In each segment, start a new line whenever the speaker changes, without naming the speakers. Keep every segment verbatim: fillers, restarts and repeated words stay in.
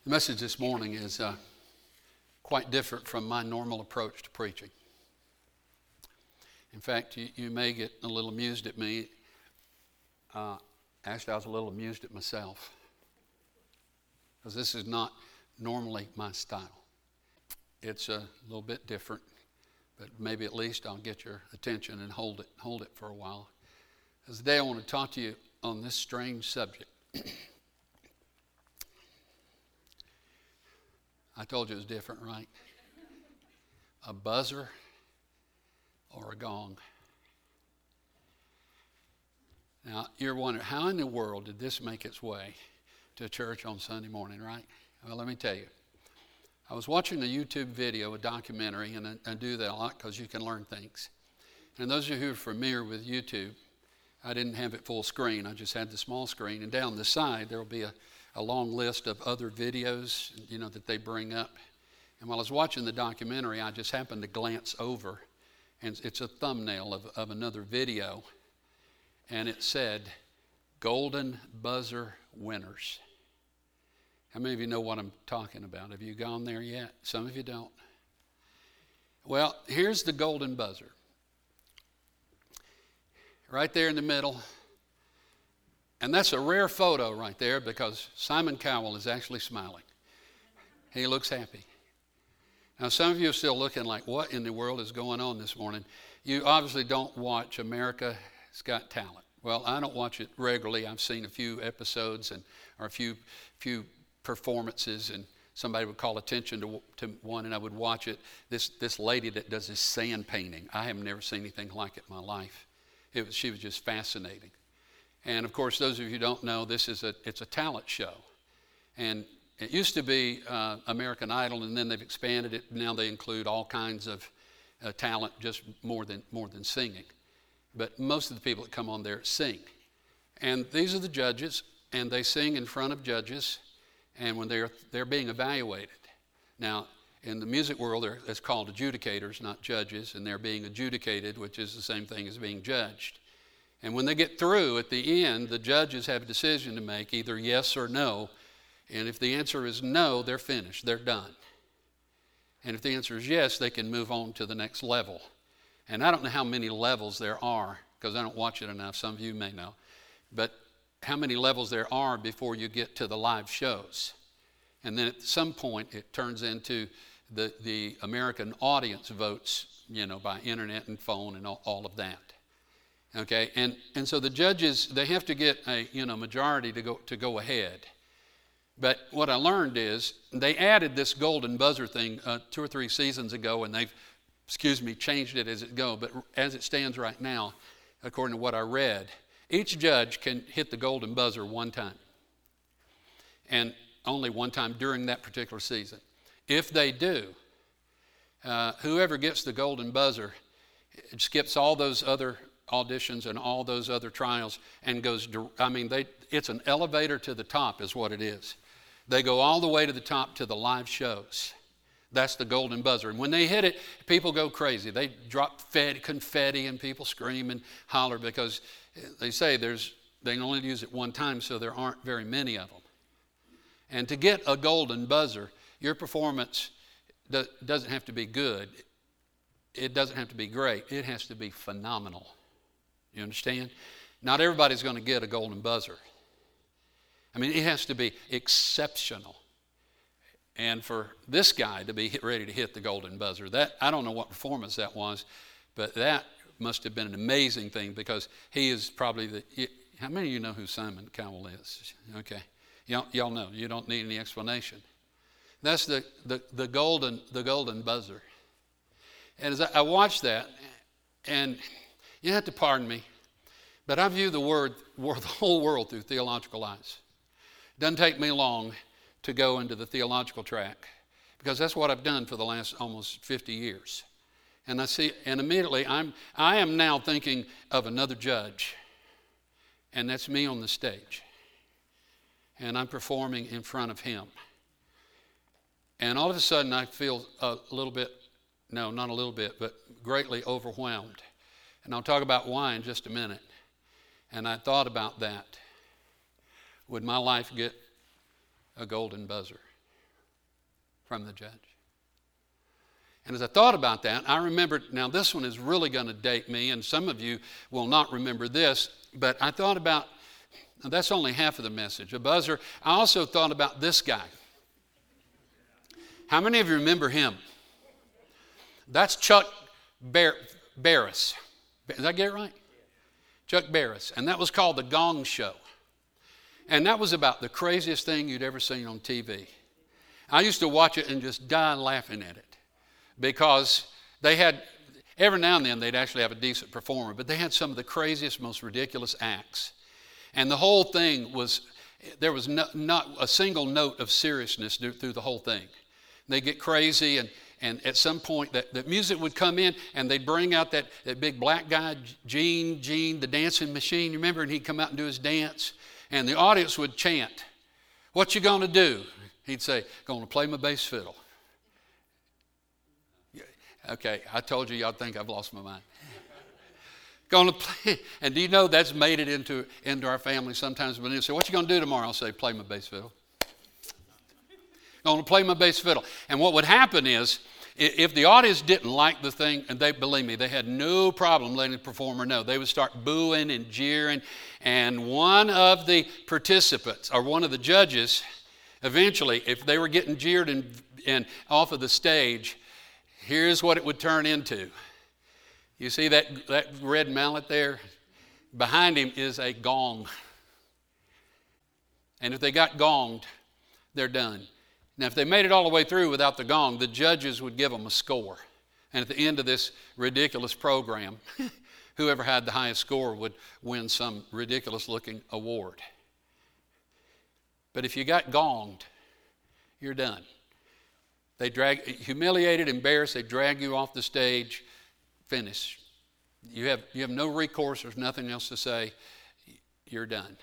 The message this morning is uh, quite different from my normal approach to preaching. In fact, you, you may get a little amused at me. Uh, actually, I was a little amused at myself, because this is not normally my style. It's a little bit different, but maybe at least I'll get your attention and hold it, hold it for a while. Because today I want to talk to you on this strange subject. I told you it was different, right? A buzzer or a gong. Now, you're wondering, how in the world did this make its way to church on Sunday morning, right? Well, let me tell you. I was watching a YouTube video, a documentary, and I, I do that a lot because you can learn things. And those of you who are familiar with YouTube, I didn't have it full screen. I just had the small screen. And down the side, there will be a a long list of other videos, you know, that they bring up. And while I was watching the documentary, I just happened to glance over, and it's a thumbnail of, of another video, and it said, Golden Buzzer Winners. How many of you know what I'm talking about? Have you gone there yet? Some of you don't. Well, here's the golden buzzer. Right there in the middle. And that's a rare photo right there, because Simon Cowell is actually smiling. He looks happy. Now, some of you are still looking like, what in the world is going on this morning? You obviously don't watch America's Got Talent. Well, I don't watch it regularly. I've seen a few episodes and or a few few performances, and somebody would call attention to, to one, and I would watch it. This this lady that does this sand painting, I have never seen anything like it in my life. It was, she was just fascinating. And of course, those of you who don't know, this is a it's a talent show. And it used to be uh, American Idol, and then they've expanded it. Now they include all kinds of uh, talent, just more than more than singing. But most of the people that come on there sing. And these are the judges, and they sing in front of judges, and when they're they're being evaluated. Now, in the music world, it's called adjudicators, not judges, and they're being adjudicated, which is the same thing as being judged. And when they get through, at the end, the judges have a decision to make, either yes or no. And if the answer is no, they're finished. They're done. And if the answer is yes, they can move on to the next level. And I don't know how many levels there are, because I don't watch it enough. Some of you may know. But how many levels there are before you get to the live shows. And then at some point, it turns into the, the American audience votes, you know, by internet and phone and all, all of that. Okay, and, and so the judges, they have to get a you know majority to go to go ahead. But what I learned is they added this golden buzzer thing uh, two or three seasons ago, and they've, excuse me, changed it as it goes. But as it stands right now, according to what I read, each judge can hit the golden buzzer one time, and only one time during that particular season. If they do, uh, whoever gets the golden buzzer, it skips all those other auditions and all those other trials and goes, I mean, they it's an elevator to the top is what it is. They go all the way to the top to the live shows. That's the golden buzzer. And when they hit it, people go crazy. They drop fed, confetti, and people scream and holler, because they say there's they can only use it one time, so there aren't very many of them. And to get a golden buzzer, your performance do, doesn't have to be good. It doesn't have to be great. It has to be phenomenal. You understand? Not everybody's going to get a golden buzzer. I mean, it has to be exceptional. And for this guy to be ready to hit the golden buzzer, that I don't know what performance that was, but that must have been an amazing thing, because he is probably the... How many of you know who Simon Cowell is? Okay. Y'all, y'all know. You don't need any explanation. That's the, the, the, golden, the golden buzzer. And as I, I watched that, and... You have to pardon me, but I view the word, the whole world through theological eyes. It doesn't take me long to go into the theological track, because that's what I've done for the last almost fifty years. And I see, and immediately I'm, I am now thinking of another judge, and that's me on the stage, and I'm performing in front of him. And all of a sudden, I feel a little bit, no, not a little bit, but greatly overwhelmed. And I'll talk about why in just a minute. And I thought about that. Would my life get a golden buzzer? from the judge. And as I thought about that, I remembered, now this one is really going to date me, and some of you will not remember this, but I thought about, now that's only half of the message, a buzzer. I also thought about this guy. How many of you remember him? That's Chuck Bar- Barris. Did I get it right? Chuck Barris. And that was called The Gong Show. And that was about the craziest thing you'd ever seen on T V. I used to watch it and just die laughing at it. Because they had, every now and then they'd actually have a decent performer, but they had some of the craziest, most ridiculous acts. And the whole thing was, there was no, not a single note of seriousness through the whole thing. They'd get crazy, and, and at some point that, that music would come in, and they'd bring out that, that big black guy, Gene, Gene, the dancing machine, you remember? And he'd come out and do his dance, and the audience would chant, "What you gonna do?" He'd say, "Gonna play my bass fiddle." Okay, I told you y'all think I've lost my mind. Gonna play, and do you know that's made it into, into our family sometimes when they say, "What you gonna do tomorrow?" I'll say, "Play my bass fiddle." Gonna play my bass fiddle. And what would happen is, if the audience didn't like the thing, and they, believe me, they had no problem letting the performer know. They would start booing and jeering, and one of the participants, or one of the judges, eventually, if they were getting jeered and, and off of the stage, here's what it would turn into. You see that, that red mallet there? Behind him is a gong. And if they got gonged, they're done. Now, if they made it all the way through without the gong, the judges would give them a score. And at the end of this ridiculous program, whoever had the highest score would win some ridiculous-looking award. But if you got gonged, you're done. They drag, humiliated, embarrassed, they drag you off the stage, finish. You have, you have no recourse, there's nothing else to say, you're done.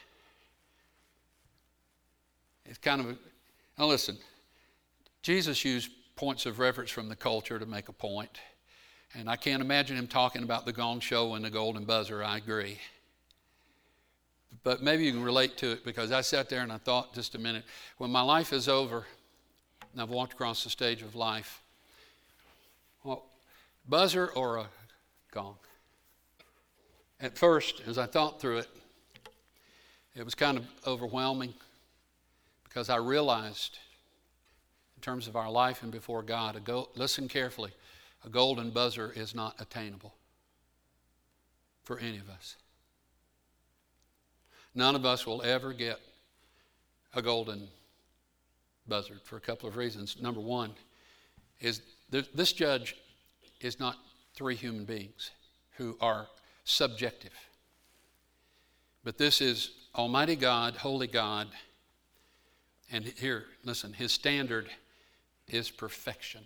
It's kind of, a, now listen, Jesus used points of reference from the culture to make a point, and I can't imagine him talking about the Gong Show and the golden buzzer, I agree. But maybe you can relate to it, because I sat there and I thought just a minute, when my life is over, and I've walked across the stage of life, well, buzzer or a gong? At first, as I thought through it, it was kind of overwhelming, because I realized, in terms of our life and before God, a go, listen carefully, a golden buzzer is not attainable for any of us. None of us will ever get a golden buzzard for a couple of reasons. Number one is this judge is not three human beings who are subjective. But this is Almighty God, Holy God. And here, listen, his standard is perfection.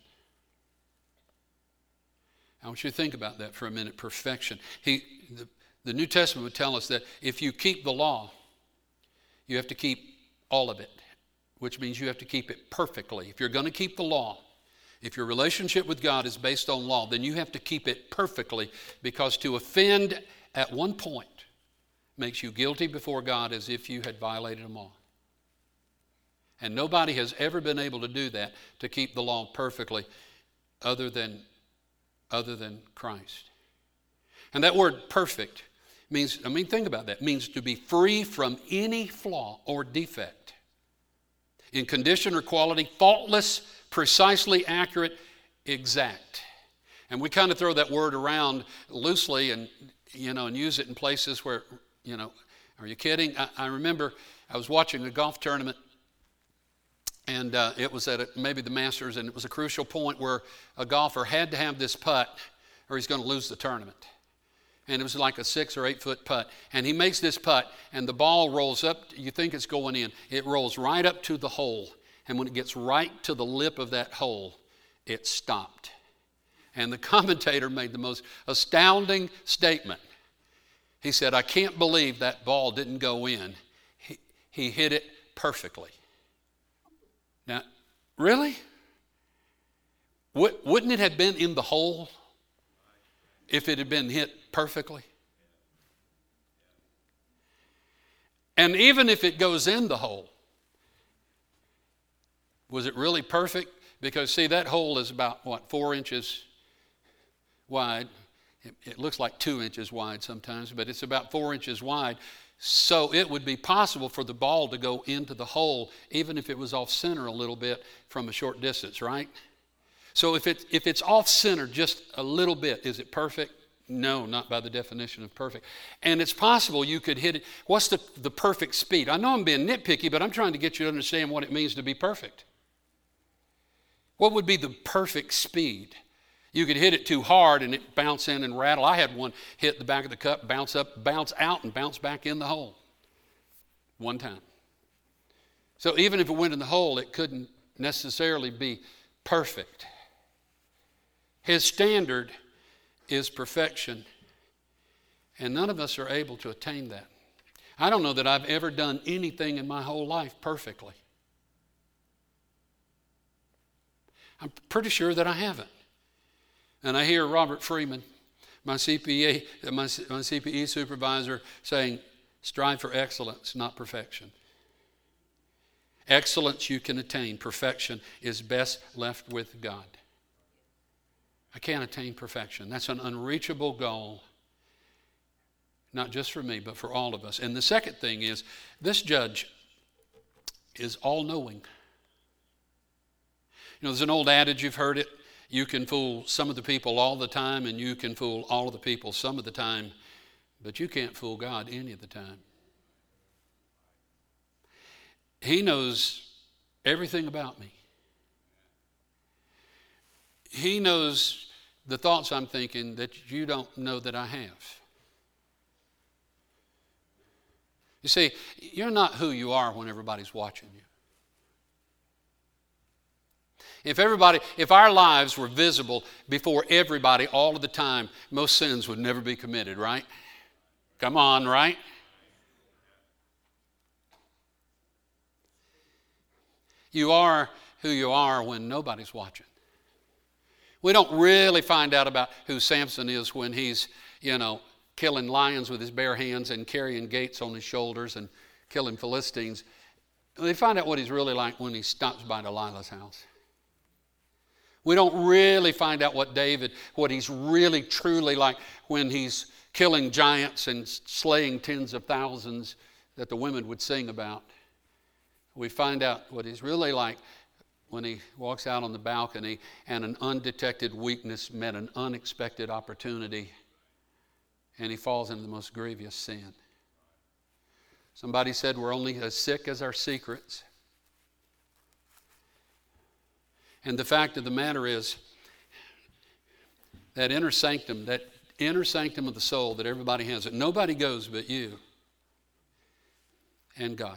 I want you to think about that for a minute, perfection. He, the, the New Testament would tell us that if you keep the law, you have to keep all of it, which means you have to keep it perfectly. If you're going to keep the law, if your relationship with God is based on law, then you have to keep it perfectly, because to offend at one point makes you guilty before God as if you had violated them all. And nobody has ever been able to do that, to keep the law perfectly, other than, other than Christ. And that word perfect means, I mean, think about that, it means to be free from any flaw or defect. In condition or quality, faultless, precisely accurate, exact. And we kind of throw that word around loosely and, you know, and use it in places where, you know, are you kidding? I, I remember I was watching a golf tournament, and uh, it was at a, maybe the Masters, and it was a crucial point where a golfer had to have this putt or he's going to lose the tournament. And it was like a six or eight foot putt. And he makes this putt, and the ball rolls up. You think it's going in. It rolls right up to the hole. And when it gets right to the lip of that hole, it stopped. And the commentator made the most astounding statement. He said, "I can't believe that ball didn't go in. He, he hit it perfectly." Now, really? Wouldn't it have been in the hole if it had been hit perfectly? And even if it goes in the hole, was it really perfect Because, see, that hole is about, what, four inches wide. It, it looks like two inches wide sometimes, but it's about four inches wide. So it would be possible for the ball to go into the hole, even if it was off center a little bit from a short distance, right? So if, it, if it's off center just a little bit, is it perfect? No, not by the definition of perfect. And it's possible you could hit it. What's the, the perfect speed? I know I'm being nitpicky, but I'm trying to get you to understand what it means to be perfect. What would be the perfect speed? You could hit it too hard and it bounce in and rattle. I had one hit the back of the cup, bounce up, bounce out, and bounce back in the hole. One time. So even if it went in the hole, it couldn't necessarily be perfect. His standard is perfection, and none of us are able to attain that. I don't know that I've ever done anything in my whole life perfectly. I'm pretty sure that I haven't. And I hear Robert Freeman, my C P A, my, my C P E supervisor, saying, strive for excellence, not perfection. Excellence you can attain. Perfection is best left with God. I can't attain perfection. That's an unreachable goal, not just for me, but for all of us. And the second thing is, this judge is all-knowing. You know, there's an old adage, you've heard it, you can fool some of the people all the time, and you can fool all of the people some of the time, but you can't fool God any of the time. He knows everything about me. He knows the thoughts I'm thinking that you don't know that I have. You see, you're not who you are when everybody's watching you. If everybody, if our lives were visible before everybody all of the time, most sins would never be committed, right? Come on, right? You are who you are when nobody's watching. We don't really find out about who Samson is when he's, you know, killing lions with his bare hands and carrying gates on his shoulders and killing Philistines. We find out what he's really like when he stops by Delilah's house. We don't really find out what David, what he's really truly like when he's killing giants and slaying tens of thousands that the women would sing about. We find out what he's really like when he walks out on the balcony and an undetected weakness met an unexpected opportunity and he falls into the most grievous sin. Somebody said we're only as sick as our secrets. And the fact of the matter is that inner sanctum, that inner sanctum of the soul that everybody has, that nobody goes but you and God.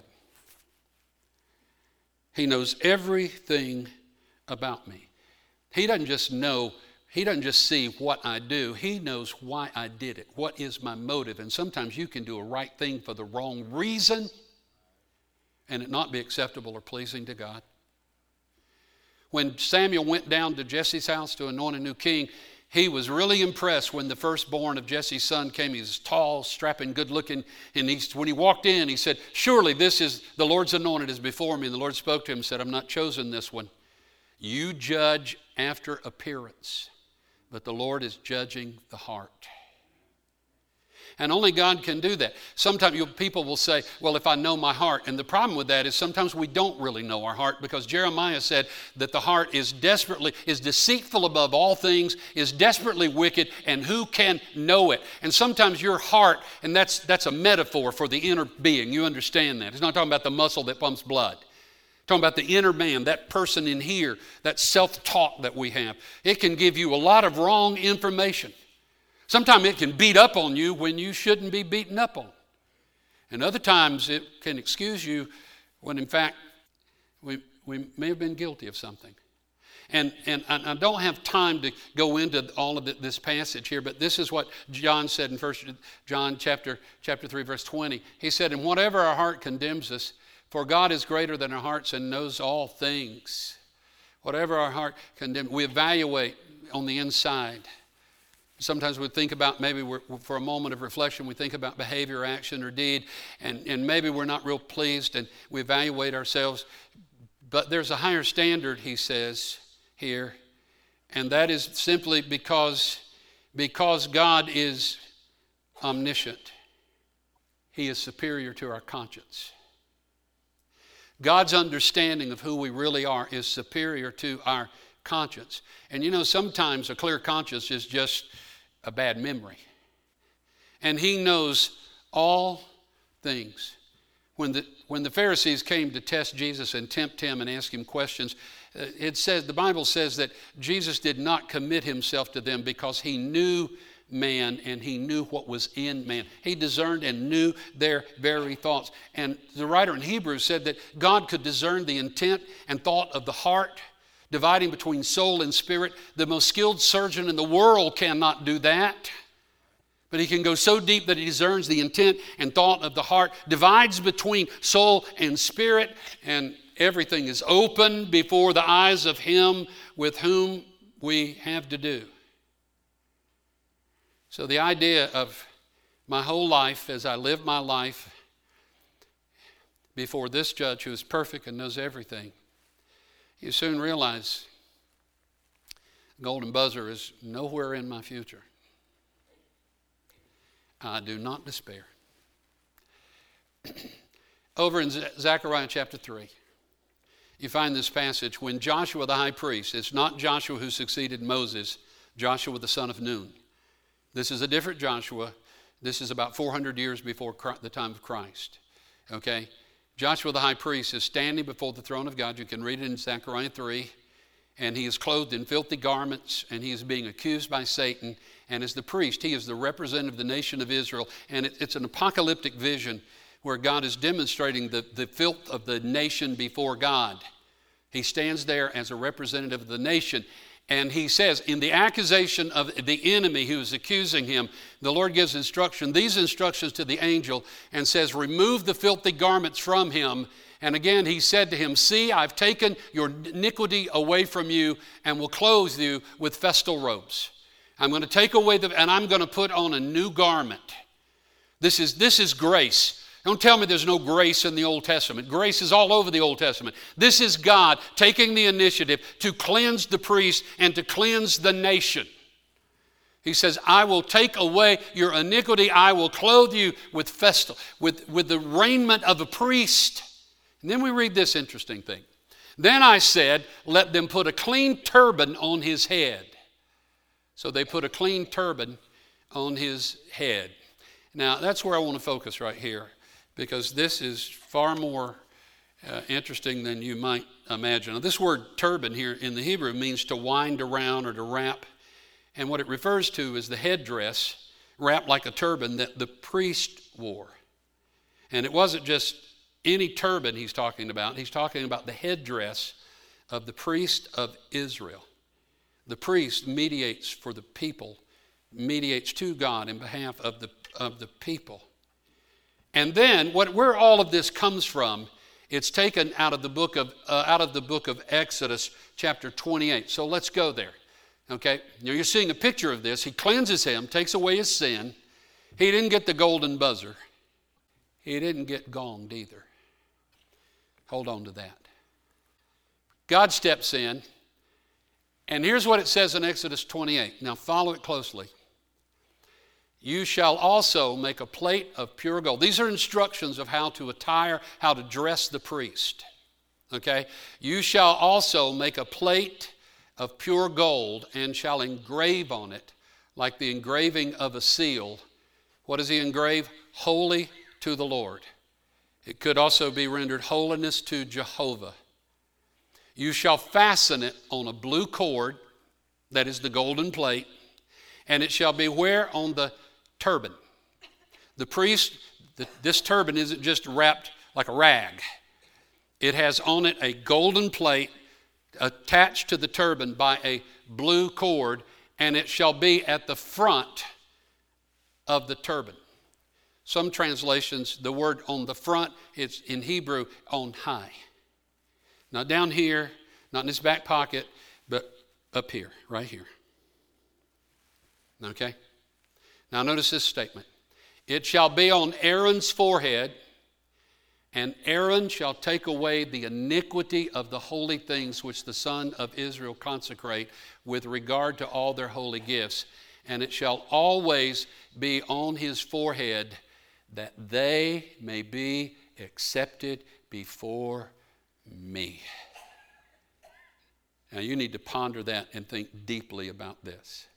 He knows everything about me. He doesn't just know, he doesn't just see what I do. He knows why I did it. What is my motive? And sometimes you can do a right thing for the wrong reason and it not be acceptable or pleasing to God. When Samuel went down to Jesse's house to anoint a new king, he was really impressed when the firstborn of Jesse's son came. He was tall, strapping, good-looking. And he, when he walked in, he said, surely this is the Lord's anointed is before me. And the Lord spoke to him and said, I'm not chosen this one. You judge after appearance, but the Lord is judging the heart. And only God can do that. Sometimes you, people will say, well, if I know my heart. And the problem with that is sometimes we don't really know our heart, because Jeremiah said that the heart is desperately, is deceitful above all things, is desperately wicked, and who can know it? And sometimes your heart, and that's, that's a metaphor for the inner being. You understand that. It's not talking about the muscle that pumps blood. It's talking about the inner man, that person in here, that self-talk that we have. It can give you a lot of wrong information. Sometimes it can beat up on you when you shouldn't be beaten up on. And other times it can excuse you when in fact we, we may have been guilty of something. And, and I don't have time to go into all of this passage here, but this is what John said in First John chapter, chapter three, verse twenty. He said, and whatever our heart condemns us, for God is greater than our hearts and knows all things. Whatever our heart condemns, we evaluate on the inside. Sometimes we think about, maybe we're, for a moment of reflection, we think about behavior, action, or deed, and, and maybe we're not real pleased, and we evaluate ourselves. But there's a higher standard, he says, here, and that is simply because, because God is omniscient. He is superior to our conscience. God's understanding of who we really are is superior to our conscience. And you know, sometimes a clear conscience is just a bad memory. And he knows all things. When the, when the Pharisees came to test Jesus and tempt him and ask him questions, it says, the Bible says that Jesus did not commit himself to them because he knew man and he knew what was in man. He discerned and knew their very thoughts. And the writer in Hebrews said that God could discern the intent and thought of the heart, dividing between soul and spirit. The most skilled surgeon in the world cannot do that. But he can go so deep that he discerns the intent and thought of the heart, divides between soul and spirit, and everything is open before the eyes of him with whom we have to do. So the idea of my whole life as I live my life before this judge who is perfect and knows everything, you soon realize golden buzzer is nowhere in my future. I do not despair. Over in Zechariah chapter three, you find this passage when Joshua the high priest, it's not Joshua who succeeded Moses, Joshua the son of Nun. This is a different Joshua. This is about four hundred years before the time of Christ. Okay? Joshua the high priest is standing before the throne of God. You can read it in Zechariah three. And he is clothed in filthy garments, and he is being accused by Satan. And as the priest, he is the representative of the nation of Israel. And it, it's an apocalyptic vision where God is demonstrating the, the filth of the nation before God. He stands there as a representative of the nation. And he says, in the accusation of the enemy who is accusing him, the Lord gives instruction, these instructions to the angel, and says, remove the filthy garments from him. And again, he said to him, see, I've taken your iniquity away from you and will clothe you with festal robes. I'm going to take away the, and I'm going to put on a new garment. This is, this is grace. Don't tell me there's no grace in the Old Testament. Grace is all over the Old Testament. This is God taking the initiative to cleanse the priest and to cleanse the nation. He says, I will take away your iniquity. I will clothe you with festal, with, with the raiment of a priest. And then we read this interesting thing. Then I said, let them put a clean turban on his head. So they put a clean turban on his head. Now, that's where I want to focus right here, because this is far more uh, interesting than you might imagine. Now, this word turban here in the Hebrew means to wind around or to wrap. And what it refers to is the headdress wrapped like a turban that the priest wore. And it wasn't just any turban he's talking about. He's talking about the headdress of the priest of Israel. The priest mediates for the people, mediates to God in behalf of the, of the people. And then, what, where all of this comes from, it's taken out of the book of uh, out of the book of Exodus, chapter twenty-eight. So let's go there. Okay, now you're seeing a picture of this. He cleanses him, takes away his sin. He didn't get the golden buzzer. He didn't get gonged either. Hold on to that. God steps in, and here's what it says in Exodus twenty-eight. Now follow it closely. You shall also make a plate of pure gold. These are instructions of how to attire, how to dress the priest. Okay? You shall also make a plate of pure gold and shall engrave on it, like the engraving of a seal. What does he engrave? Holy to the Lord. It could also be rendered holiness to Jehovah. You shall fasten it on a blue cord, that is the golden plate, and it shall be where? On the turban. The priest, the, this turban isn't just wrapped like a rag. It has on it a golden plate attached to the turban by a blue cord, and it shall be at the front of the turban. Some translations, the word on the front, it's in Hebrew, on high. Not down here, not in his back pocket, but up here, right here. Okay? Now notice this statement. It shall be on Aaron's forehead, And Aaron shall take away the iniquity of the holy things which the son of Israel consecrate with regard to all their holy gifts. And it shall always be on his forehead, that they may be accepted before me. Now you need to ponder that and think deeply about this.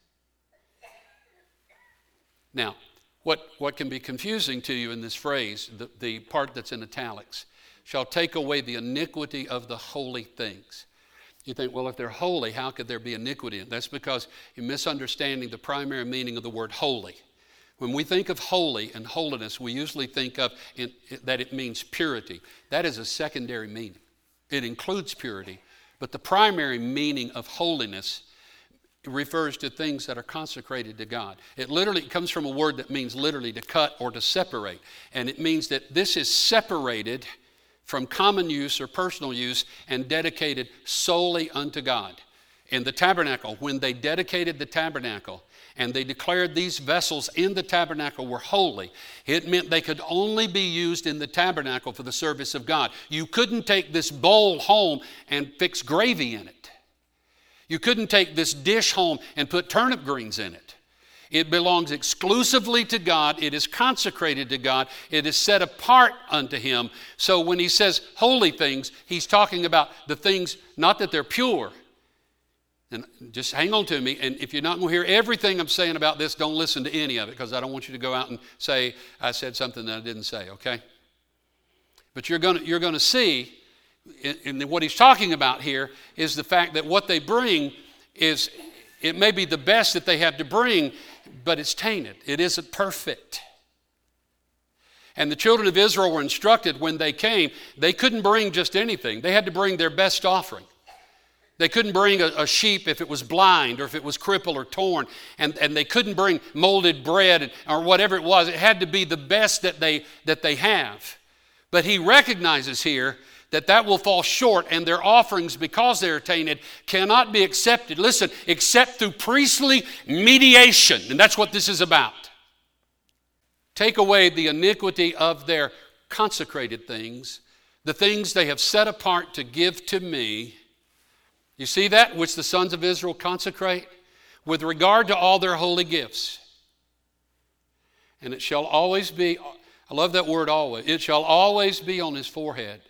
Now, what, what can be confusing to you in this phrase, the, the part that's in italics, shall take away the iniquity of the holy things. You think, well, if they're holy, how could there be iniquity? That's because you're misunderstanding the primary meaning of the word holy. When we think of holy and holiness, we usually think of in, that it means purity. That is a secondary meaning. It includes purity, but the primary meaning of holiness refers to things that are consecrated to God. It literally comes from a word that means literally to cut or to separate. And it means that this is separated from common use or personal use and dedicated solely unto God. In the tabernacle, when they dedicated the tabernacle and they declared these vessels in the tabernacle were holy, it meant they could only be used in the tabernacle for the service of God. You couldn't take this bowl home and fix gravy in it. You couldn't take this dish home and put turnip greens in it. It belongs exclusively to God. It is consecrated to God. It is set apart unto Him. So when He says holy things, He's talking about the things, not that they're pure. And just hang on to me. And if you're not going to hear everything I'm saying about this, don't listen to any of it, because I don't want you to go out and say, I said something that I didn't say, okay? But you're going to, you're going to see, and what he's talking about here is the fact that what they bring is, it may be the best that they have to bring, but it's tainted. It isn't perfect. And the children of Israel were instructed when they came, they couldn't bring just anything. They had to bring their best offering. They couldn't bring a, a sheep if it was blind or if it was crippled or torn. And, and they couldn't bring molded bread or whatever it was. It had to be the best that they, that they have. But he recognizes here that that will fall short, and their offerings, because they're tainted, cannot be accepted, listen, except through priestly mediation. And that's what this is about. Take away the iniquity of their consecrated things, the things they have set apart to give to me. You see that, which the sons of Israel consecrate? With regard to all their holy gifts. And it shall always be, I love that word always, it shall always be on his forehead,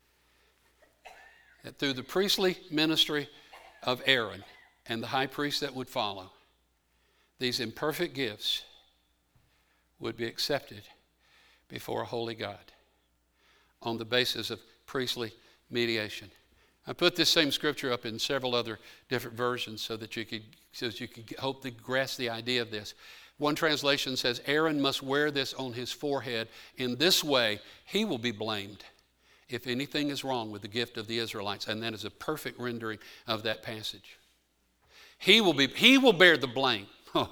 that through the priestly ministry of Aaron and the high priest that would follow, these imperfect gifts would be accepted before a holy God on the basis of priestly mediation. I put this same scripture up in several other different versions so that you could, so that you could hope to grasp the idea of this. One translation says, Aaron must wear this on his forehead. In this way, he will be blamed if anything is wrong with the gift of the Israelites. And that is a perfect rendering of that passage. He will be, he will bear the blame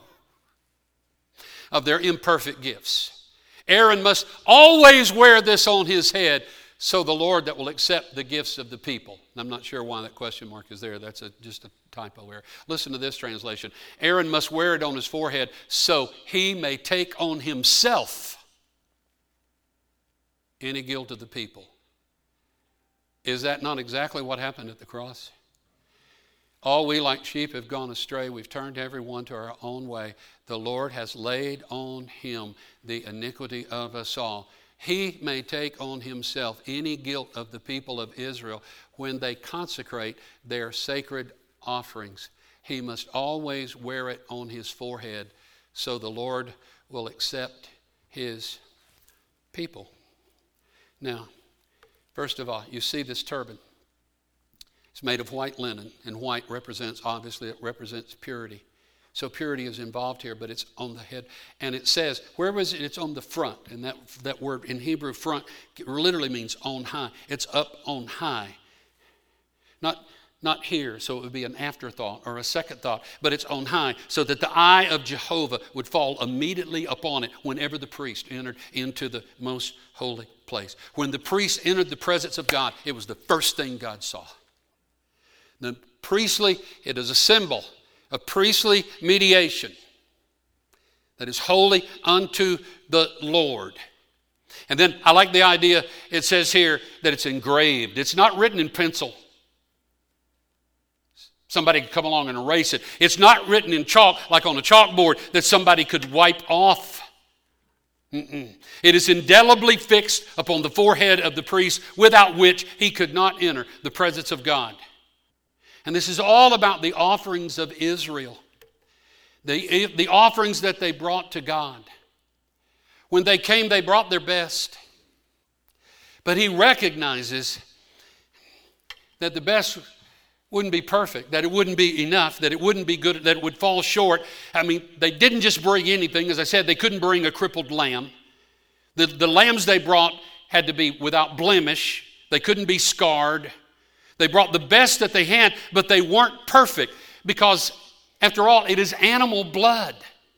of their imperfect gifts. Aaron must always wear this on his head, so the Lord that will accept the gifts of the people. I'm not sure why that question mark is there. That's a, just a typo error. Listen to this translation. Aaron must wear it on his forehead so he may take on himself any guilt of the people. Is that not exactly what happened at the cross? All we like sheep have gone astray. We've turned everyone to our own way. The Lord has laid on him the iniquity of us all. He may take on himself any guilt of the people of Israel when they consecrate their sacred offerings. He must always wear it on his forehead so the Lord will accept his people. Now, first of all, you see this turban. It's made of white linen, and white represents, obviously, it represents purity. So purity is involved here, but it's on the head. And it says, where was it? It's on the front. And that, that word in Hebrew, front, literally means on high. It's up on high. Not, not here, so it would be an afterthought or a second thought, but it's on high, so that the eye of Jehovah would fall immediately upon it whenever the priest entered into the most holy place. When the priest entered the presence of God, it was the first thing God saw. The priestly, it is a symbol of priestly mediation that is holy unto the Lord. And then I like the idea, it says here that it's engraved. It's not written in pencil. Somebody could come along and erase it. It's not written in chalk like on a chalkboard that somebody could wipe off. Mm-mm. It is indelibly fixed upon the forehead of the priest, without which he could not enter the presence of God. And this is all about the offerings of Israel. The, the offerings that they brought to God. When they came, they brought their best. But he recognizes that the best wouldn't be perfect, that it wouldn't be enough, that it wouldn't be good, that it would fall short. I mean, they didn't just bring anything. As I said, they couldn't bring a crippled lamb. The, the lambs they brought had to be without blemish. They couldn't be scarred. They brought the best that they had, but they weren't perfect because, after all, it is animal blood.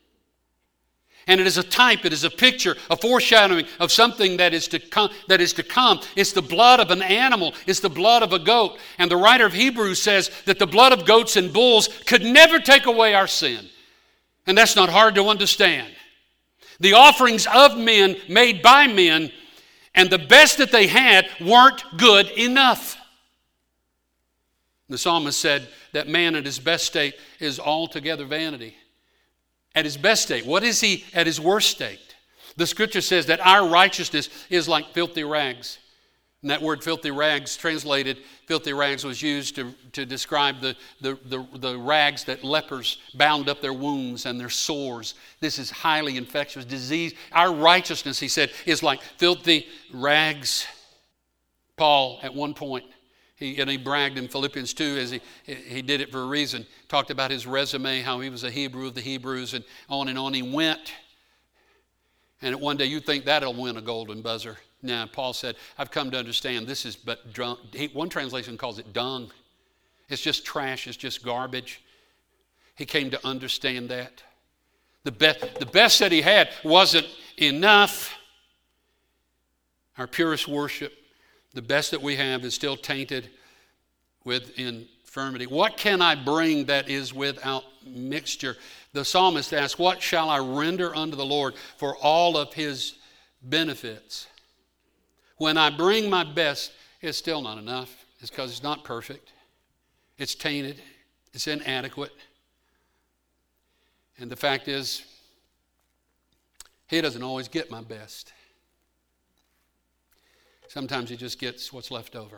And it is a type, it is a picture, a foreshadowing of something that is to come. That is to come. It's the blood of an animal. It's the blood of a goat. And the writer of Hebrews says that the blood of goats and bulls could never take away our sin. And that's not hard to understand. The offerings of men, made by men, and the best that they had weren't good enough. The psalmist said that man at his best state is altogether vanity. At his best state. What is he at his worst state? The scripture says that our righteousness is like filthy rags. And that word filthy rags, translated filthy rags, was used to, to describe the, the, the, the rags that lepers bound up their wounds and their sores. This is highly infectious disease. Our righteousness, he said, is like filthy rags. Paul, at one point, He, and he bragged in Philippians two, as he, he did it for a reason, talked about his resume, how he was a Hebrew of the Hebrews, and on and on he went. And at one day you think that'll win a golden buzzer. Now, Paul said, I've come to understand this is but drunk. He, one translation calls it dung. It's just trash. It's just garbage. He came to understand that. The, be- the best that he had wasn't enough. Our purest worship, the best that we have, is still tainted with infirmity. What can I bring that is without mixture? The psalmist asks, what shall I render unto the Lord for all of his benefits? When I bring my best, it's still not enough. It's because it's not perfect. It's tainted. It's inadequate. And the fact is, he doesn't always get my best. Sometimes he just gets what's left over.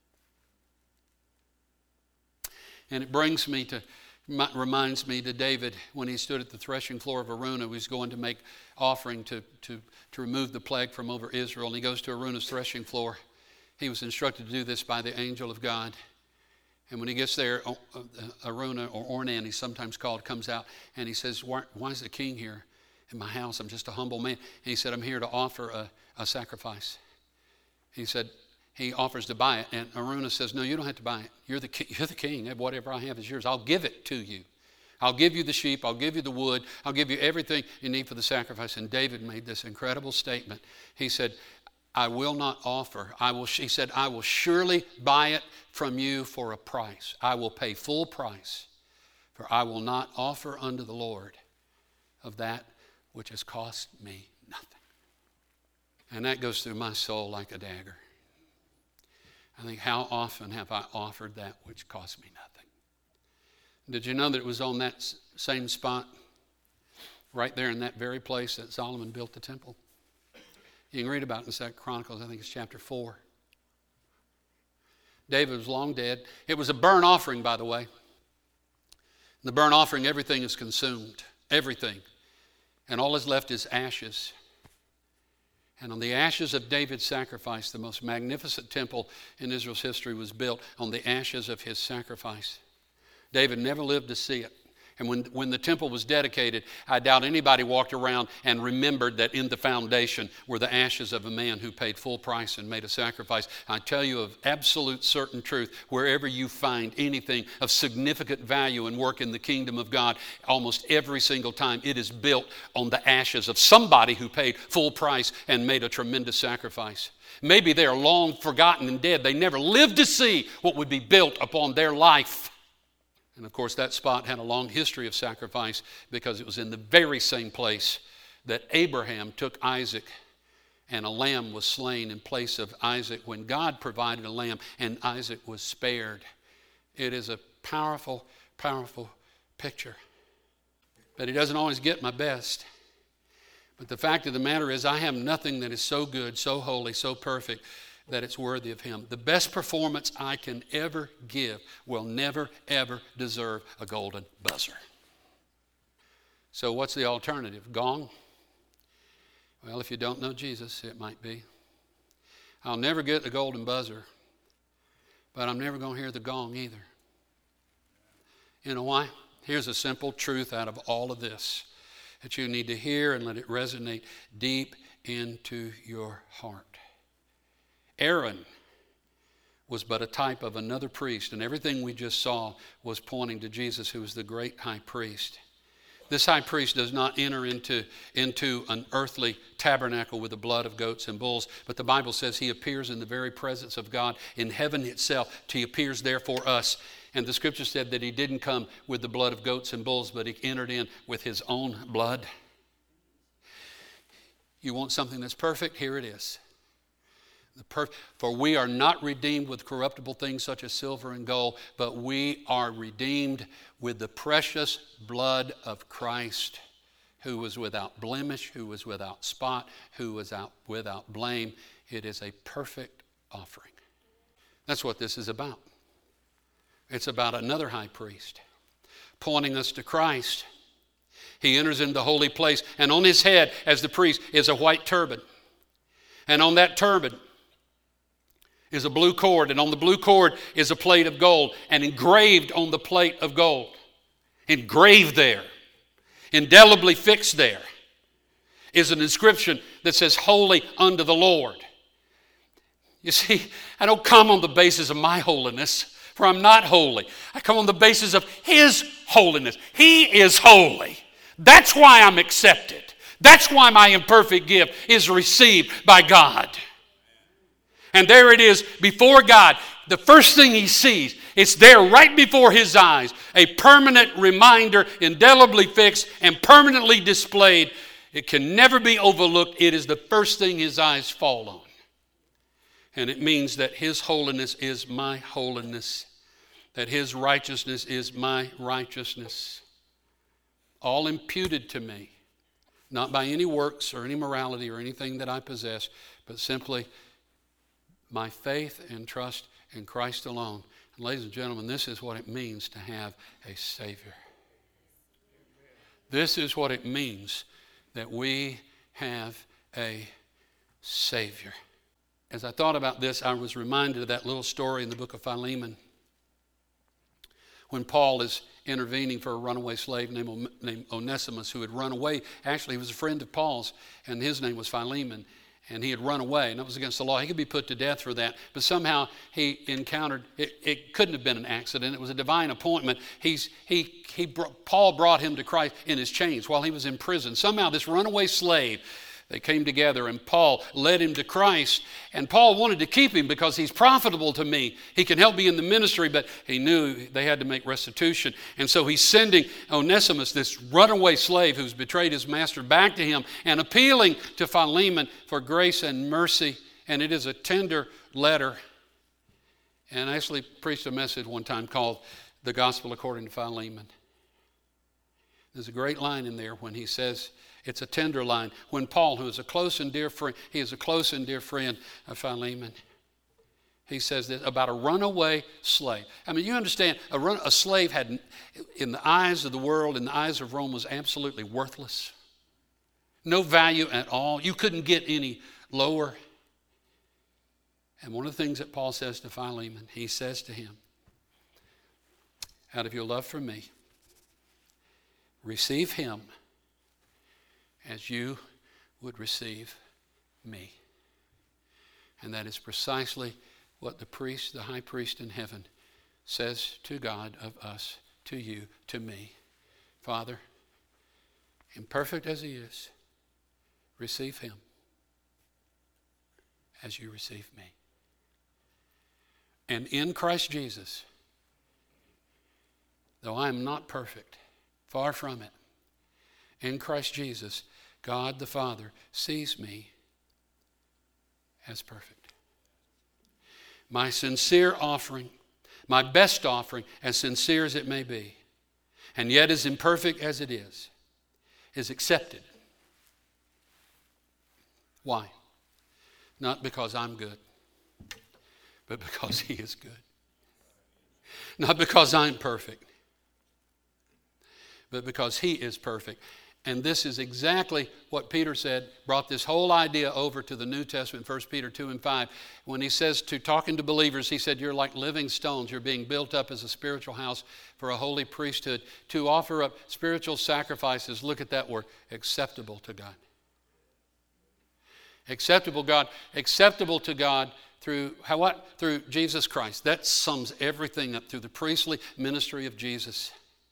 And it brings me to, reminds me to David when he stood at the threshing floor of Araunah. He was going to make offering to, to, to remove the plague from over Israel. And he goes to Araunah's threshing floor. He was instructed to do this by the angel of God. And when he gets there, Araunah, or Ornan, he's sometimes called, comes out and he says, why, why is the king here in my house? I'm just a humble man. And he said, I'm here to offer a, a sacrifice. He said, he offers to buy it. And Araunah says, no, you don't have to buy it. You're the, you're the king. Whatever I have is yours. I'll give it to you. I'll give you the sheep. I'll give you the wood. I'll give you everything you need for the sacrifice. And David made this incredible statement. He said, I will not offer. I will, he said, I will surely buy it from you for a price. I will pay full price. For I will not offer unto the Lord of that which has cost me nothing. And that goes through my soul like a dagger. I think, how often have I offered that which cost me nothing? Did you know that it was on that same spot, right there in that very place, that Solomon built the temple? You can read about it in Second Chronicles, I think it's chapter four. David was long dead. It was a burnt offering, by the way. The burnt offering, everything is consumed. Everything. And all is left is ashes. And on the ashes of David's sacrifice, the most magnificent temple in Israel's history was built on the ashes of his sacrifice. David never lived to see it. And when, when the temple was dedicated, I doubt anybody walked around and remembered that in the foundation were the ashes of a man who paid full price and made a sacrifice. I tell you of absolute certain truth, wherever you find anything of significant value and work in the kingdom of God, almost every single time it is built on the ashes of somebody who paid full price and made a tremendous sacrifice. Maybe they are long forgotten and dead. They never lived to see what would be built upon their life. And of course, that spot had a long history of sacrifice because it was in the very same place that Abraham took Isaac and a lamb was slain in place of Isaac when God provided a lamb and Isaac was spared. It is a powerful, powerful picture. But he doesn't always get my best. But the fact of the matter is, I have nothing that is so good, so holy, so perfect that it's worthy of him. The best performance I can ever give will never, ever deserve a golden buzzer. So what's the alternative? Gong? Well, if you don't know Jesus, it might be. I'll never get the golden buzzer, but I'm never going to hear the gong either. You know why? Here's a simple truth out of all of this that you need to hear and let it resonate deep into your heart. Aaron was but a type of another priest, and everything we just saw was pointing to Jesus, who was the great high priest. This high priest does not enter into, into an earthly tabernacle with the blood of goats and bulls, but the Bible says he appears in the very presence of God in heaven itself. He appears there for us. And the scripture said that he didn't come with the blood of goats and bulls, but he entered in with his own blood. You want something that's perfect? Here it is. The per- For we are not redeemed with corruptible things such as silver and gold, but we are redeemed with the precious blood of Christ, who was without blemish, who was without spot, who was out without blame. It is a perfect offering. That's what this is about. It's about another high priest pointing us to Christ. He enters into the holy place, and on his head, as the priest, is a white turban. And on that turban is a blue cord, and on the blue cord is a plate of gold, and engraved on the plate of gold, engraved there, indelibly fixed there, is an inscription that says, "Holy unto the Lord." You see, I don't come on the basis of my holiness, for I'm not holy. I come on the basis of his holiness. He is holy. That's why I'm accepted. That's why my imperfect gift is received by God. And there it is before God. The first thing he sees, it's there right before his eyes. A permanent reminder, indelibly fixed and permanently displayed. It can never be overlooked. It is the first thing his eyes fall on. And it means that his holiness is my holiness, that his righteousness is my righteousness. All imputed to me, not by any works or any morality or anything that I possess, but simply my faith and trust in Christ alone. And ladies and gentlemen, this is what it means to have a Savior. This is what it means that we have a Savior. As I thought about this, I was reminded of that little story in the book of Philemon, when Paul is intervening for a runaway slave named, named Onesimus, who had run away. Actually, he was a friend of Paul's, and his name was Philemon, and he had run away, and that was against the law. He could be put to death for that, but somehow he encountered, it, it couldn't have been an accident. It was a divine appointment. He's, he, he brought, Paul brought him to Christ in his chains while he was in prison. Somehow this runaway slave, they came together, and Paul led him to Christ. And Paul wanted to keep him because he's profitable to me. He can help me in the ministry, but he knew they had to make restitution. And so he's sending Onesimus, this runaway slave who's betrayed his master, back to him and appealing to Philemon for grace and mercy. And it is a tender letter. And I actually preached a message one time called The Gospel According to Philemon. There's a great line in there when he says, it's a tender line. When Paul, who is a close and dear friend, he is a close and dear friend of Philemon. He says this about a runaway slave. I mean, you understand, a, run, a slave had, in the eyes of the world, in the eyes of Rome, was absolutely worthless. No value at all. You couldn't get any lower. And one of the things that Paul says to Philemon, he says to him, out of your love for me, receive him as you would receive me. And that is precisely what the priest, the high priest in heaven, says to God of us, to you, to me. Father, imperfect as he is, receive him as you receive me. And in Christ Jesus, though I am not perfect, far from it, in Christ Jesus, God the Father sees me as perfect. My sincere offering, my best offering, as sincere as it may be, and yet as imperfect as it is, is accepted. Why? Not because I'm good, but because He is good. Not because I'm perfect, but because He is perfect. And this is exactly what Peter said, brought this whole idea over to the New Testament, First Peter two and five. When he says to talking to believers, he said, you're like living stones. You're being built up as a spiritual house for a holy priesthood to offer up spiritual sacrifices. Look at that word, acceptable to God. Acceptable God, acceptable to God through how what? Through Jesus Christ. That sums everything up through the priestly ministry of Jesus.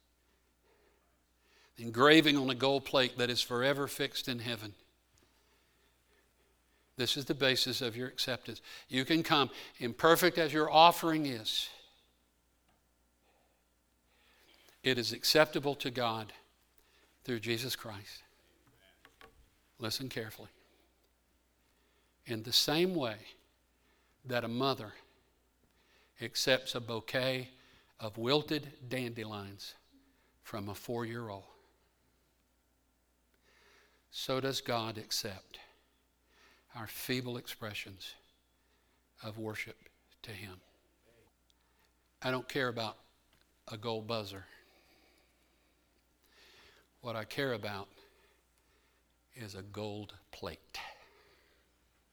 Engraving on a gold plate that is forever fixed in heaven. This is the basis of your acceptance. You can come, imperfect as your offering is. It is acceptable to God through Jesus Christ. Listen carefully. In the same way that a mother accepts a bouquet of wilted dandelions from a four-year-old, so does God accept our feeble expressions of worship to Him. I don't care about a gold buzzer. What I care about is a gold plate.